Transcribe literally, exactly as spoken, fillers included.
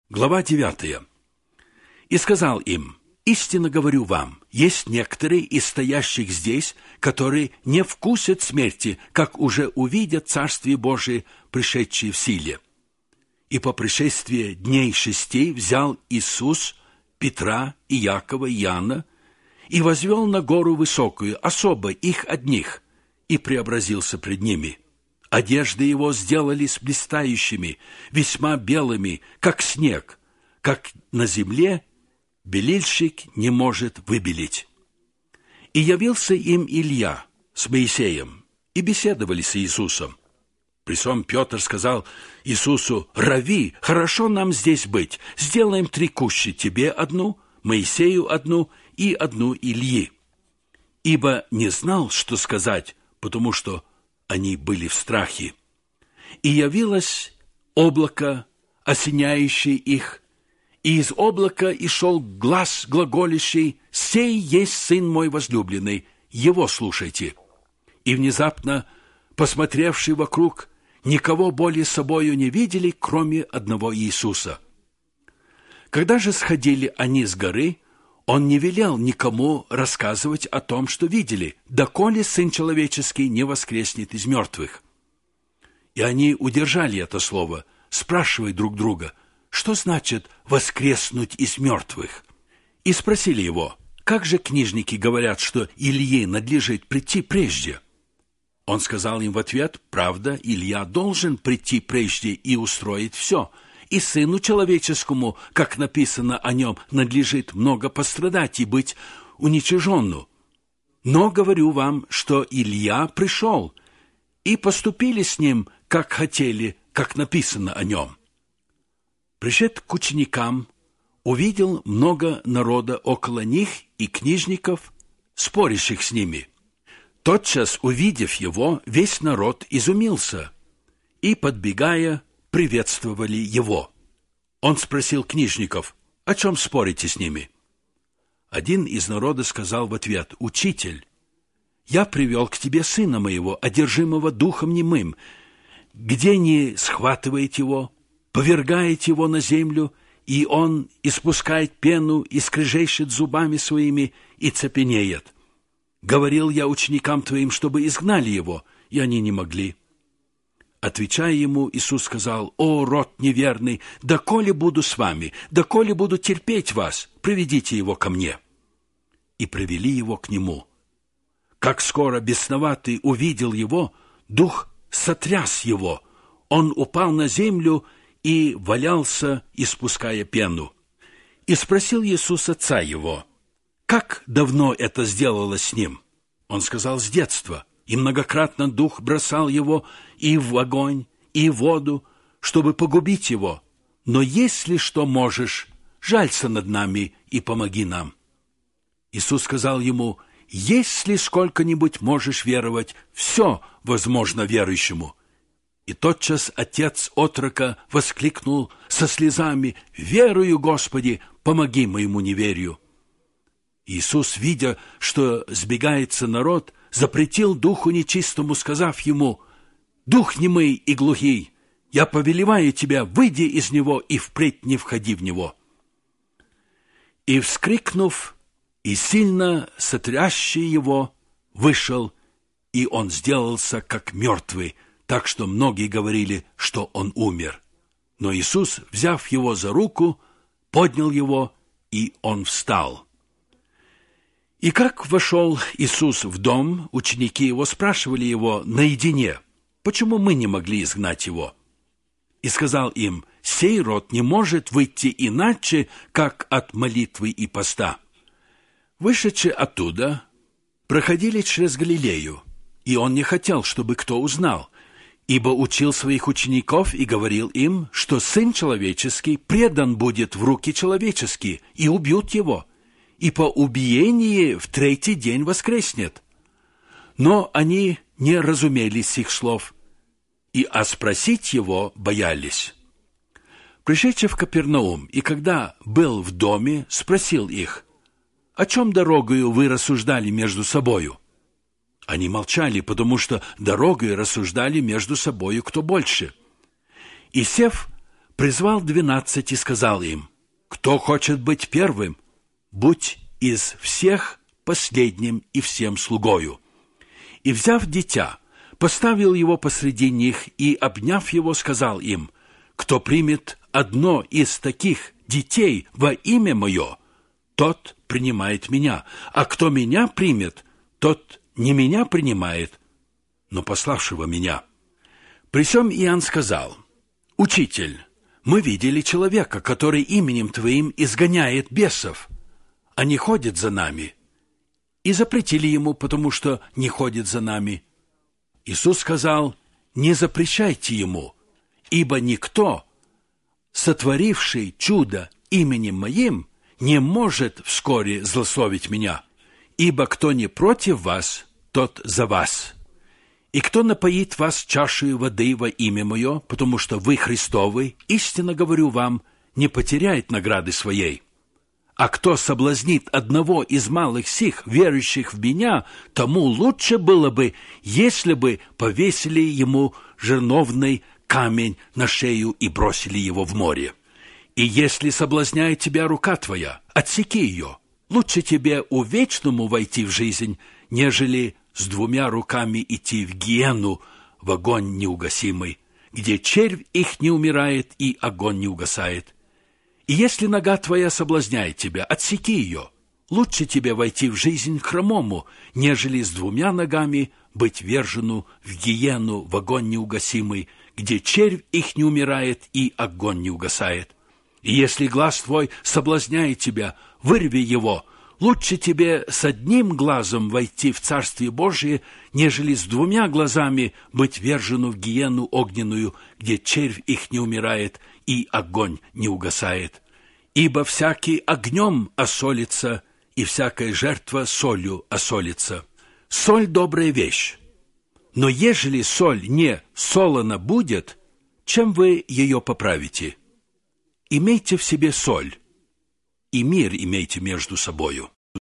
Глава девятая. «И сказал им: истинно говорю вам, есть некоторые из стоящих здесь, которые не вкусят смерти, как уже увидят Царствие Божие, пришедшее в силе». И по пришествии дней шести взял Иисус Петра и Якова и Иоанна и возвел на гору высокую, особо их одних, и преобразился пред ними. Одежды его сделались блистающими, весьма белыми, как снег, как на земле белильщик не может выбелить. И явился им Илья с Моисеем, и беседовали с Иисусом. Присом Петр сказал Иисусу: «Рави, хорошо нам здесь быть, сделаем три кущи, тебе одну, Моисею одну и одну Ильи». Ибо не знал, что сказать, потому что они были в страхе. И явилось облако, осеняющее их, и из облака и шел глас глаголящий: «Сей есть Сын мой возлюбленный, его слушайте». И внезапно, посмотревший вокруг, никого более собою не видели, кроме одного Иисуса. Когда же сходили они с горы, он не велел никому рассказывать о том, что видели, доколе Сын Человеческий не воскреснет из мертвых. И они удержали это слово, спрашивая друг друга: что значит «воскреснуть из мертвых»? И спросили его: как же книжники говорят, что Илье надлежит прийти прежде? Он сказал им в ответ: правда, Илья должен прийти прежде и устроить все, и Сыну Человеческому, как написано о нем, надлежит много пострадать и быть уничиженну. Но говорю вам, что Илья пришел, и поступили с ним, как хотели, как написано о нем». Пришед к ученикам, увидел много народа около них и книжников, спорящих с ними. Тотчас, увидев его, весь народ изумился, и, подбегая, приветствовали его. Он спросил книжников: о чем спорите с ними? Один из народа сказал в ответ: «Учитель, я привел к тебе сына моего, одержимого духом немым. Где не схватывает его, повергает его на землю, и он испускает пену и скрежещет зубами своими и цепенеет. Говорил я ученикам твоим, чтобы изгнали его, и они не могли». Отвечая ему, Иисус сказал: «О, род неверный, доколе буду с вами, доколе буду терпеть вас, приведите его ко мне». И привели его к нему. Как скоро бесноватый увидел его, дух сотряс его, он упал на землю и валялся, испуская пену. И спросил Иисус отца его: как давно это сделалось с ним? Он сказал: с детства. И многократно дух бросал его и в огонь, и в воду, чтобы погубить его. Но если что можешь, жалься над нами и помоги нам. Иисус сказал ему: если сколько-нибудь можешь веровать, все возможно верующему. И тотчас отец отрока воскликнул со слезами: «Верую, Господи, помоги моему неверию». Иисус, видя, что сбегается народ, запретил духу нечистому, сказав ему: «Дух немый и глухий, я повелеваю тебя, выйди из него и впредь не входи в него». И, вскрикнув, и сильно сотрясший его, вышел, и он сделался как мертвый, так что многие говорили, что он умер. Но Иисус, взяв его за руку, поднял его, и он встал. И как вошел Иисус в дом, ученики его спрашивали его наедине: почему мы не могли изгнать его? И сказал им: сей род не может выйти иначе, как от молитвы и поста. Вышедши оттуда, проходили через Галилею, и он не хотел, чтобы кто узнал, ибо учил своих учеников и говорил им, что Сын Человеческий предан будет в руки человеческие, и убьют его, и по убиении в третий день воскреснет. Но они не разумели сих слов, и а спросить его боялись. Пришедший в Капернаум, и когда был в доме, спросил их: о чем дорогою вы рассуждали между собою? Они молчали, потому что дорогой рассуждали между собою кто больше. И, сев, призвал двенадцать и сказал им: «Кто хочет быть первым, будь из всех последним и всем слугою». И, взяв дитя, поставил его посреди них и, обняв его, сказал им: «Кто примет одно из таких детей во имя мое, тот принимает меня, а кто меня примет, тот не меня принимает, но пославшего меня». При сем Иоанн сказал: «Учитель, мы видели человека, который именем Твоим изгоняет бесов, а не ходит за нами, и запретили ему, потому что не ходит за нами». Иисус сказал: «Не запрещайте ему, ибо никто, сотворивший чудо именем Моим, не может вскоре злословить Меня, ибо кто не против вас, тот за вас. И кто напоит вас чашею воды во имя Мое, потому что вы Христовы, истинно говорю вам, не потеряет награды своей. А кто соблазнит одного из малых сих, верующих в Меня, тому лучше было бы, если бы повесили ему жерновный камень на шею и бросили его в море. И если соблазняет тебя рука твоя, отсеки ее. Лучше тебе у вечному войти в жизнь, нежели с двумя руками идти в гиену, в огонь неугасимый, где червь их не умирает и огонь не угасает. И если нога твоя соблазняет тебя, отсеки ее. Лучше тебе войти в жизнь хромому, нежели с двумя ногами быть вержену в гиену, в огонь неугасимый, где червь их не умирает и огонь не угасает. И если глаз твой соблазняет тебя, вырви его. Лучше тебе с одним глазом войти в Царствие Божие, нежели с двумя глазами быть вержену в гиену огненную, где червь их не умирает и огонь не угасает. Ибо всякий огнем осолится, и всякая жертва солью осолится. Соль – добрая вещь, но ежели соль не солона будет, чем вы ее поправите? Имейте в себе соль, и мир имейте между собою.